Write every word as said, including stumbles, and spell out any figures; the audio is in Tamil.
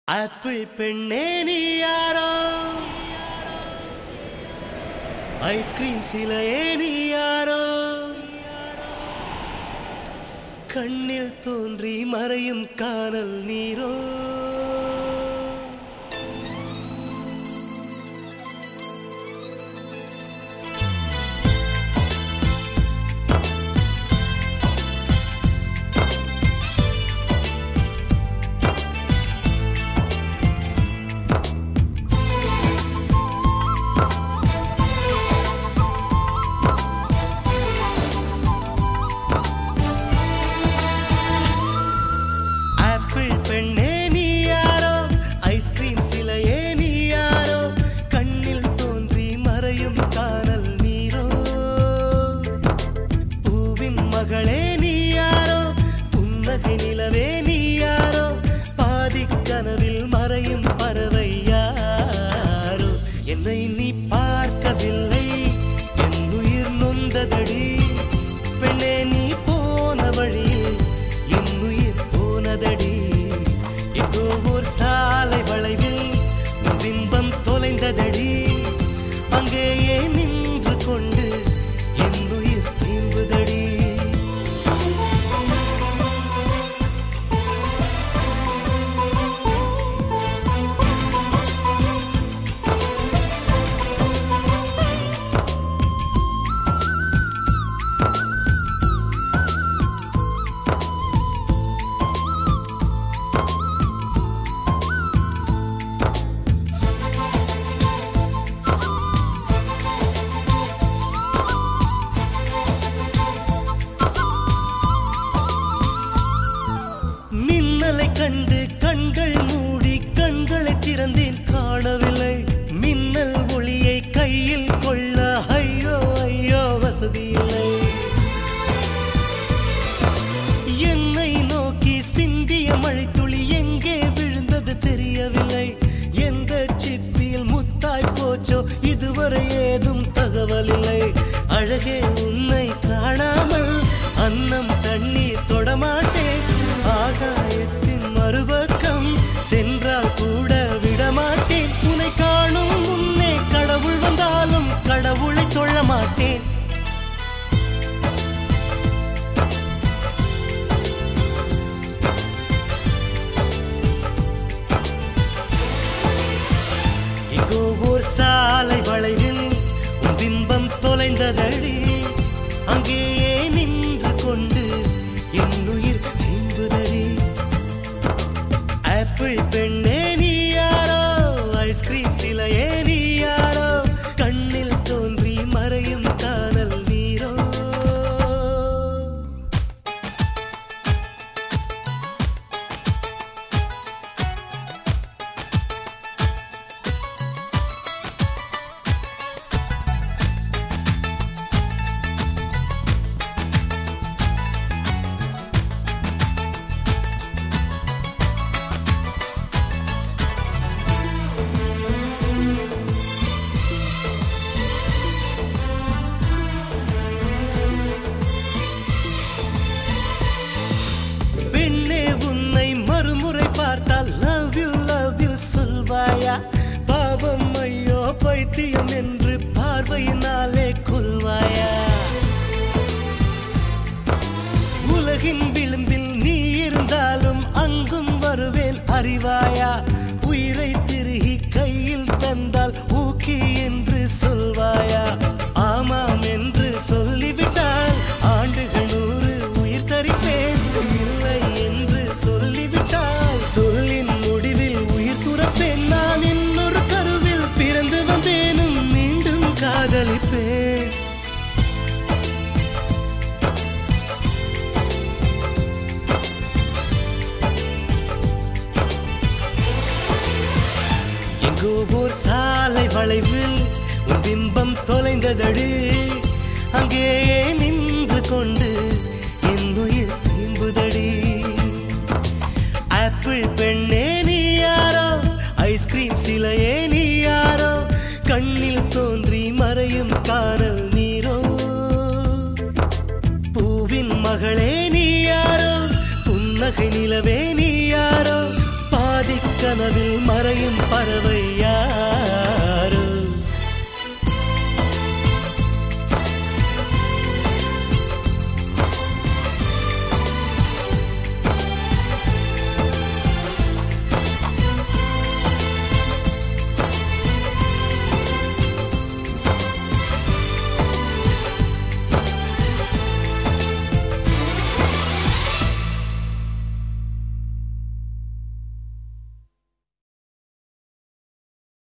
ஆப்பிள் பெண்ணே நீ யாரோ, ஐஸ்கிரீம் சிலையே நீ யாரோ, கண்ணில் தோன்றி மறையும் காணல் நீரோ. பெண்ணே நீ யாரோ, ஐஸ்கிரீம் சிலையே நீ யாரோ, கண்ணில் தோன்றி மறையும் காணல் நீரோ. பூவின் மகளே நீ யாரோ, புன்னகை நிலவே நீ யாரோ, பாதிக் கனவில் மறையும் பறவை யாரோ. என்னை நீ பார்க்கவில்லை, என் உயிர் நொந்ததடி. பெண்ணே நீ போன வழியில் என் உயிர் போனதடி. சாலை வளைவில் பிம்பம் தொலைந்ததடி. அங்கேயே நின்று கொண்டு என் உயிர் தீம்புதடி. கண்டு கண்கள் மூடி கண்களை திறந்தேன், காணவில்லை மின்னல் ஒளியை கையில் கொள்ள. ஐயோ ஐயோ வசதி இல்லை. என்னை நோக்கி சிந்திய மழைத்துளி எங்கே விழுந்தது தெரியவில்லை. எந்த சிப்பியில் முத்தாய் போச்சோ இதுவரை ஏதும் தகவல் இல்லை. அழகே உன்னை காணாமல் அன்னம் தண்ணீர் தொடமாட்டேன். ஆகாயத்தின் மறுபக்கம் சென்றால் கூட விடமாட்டேன். உன்னை காணும் முன்னே கடவுள் வந்தாலும் கடவுளை தொழ மாட்டேன். எங்கோ ஓர் சாலை வளைவில் உன் பிம்பம் தொலைந்ததடி. அங்கேயே நின்று கொண்டு என் உயிர் தீம்புதடி. ஆப்பிள் பெண்ணே நீ யாரோ, ஐஸ்கிரீம் சிலையே நீ யாரோ, கண்ணில் தோன்றி மறையும் காணல் நீரோ. பாவம் ஐயோ பைத்தியம் என்று பார்வையினாலே கொல்வாயா. உலகின் விளிம்பில் நீ இருந்தாலும் அங்கும் வருவேன் அறிவாயா. உயிரை திருகி கையில் தந்தால் ஊக்கி என்று சொல்வாயா. ஆமாம் என்று சொல்லிவிட்டால் ஆண்டுகள் நூறு உயிர் தரிப்பேன். இல்லை என்று சொல்லிவிட்டால் சொல்லின் முடிவில் உயிர் துறப்பேன். நான் இன்னொரு கருவில் பிறந்து வந்தேனும் மீண்டும் காதலிப்பேன். எங்கோ ஓர் சாலை வளைவில் உன் பிம்பம் தொலைந்ததடி. அங்கேயே நின்று கொண்டு என் உயிர் தீம்புதடி. ஆப்பிள் பெண்ணே நீ யாரோ, ஐஸ்கிரீம் சிலையே நீ யாரோ, கண்ணில் தோன்றி மறையும் காணல் நீரோ. பூவின் மகளே நீ யாரோ, புன்னகை நிலவே நீ யாரோ, பாதிக் கனவில் மறையும் பறவை யார்?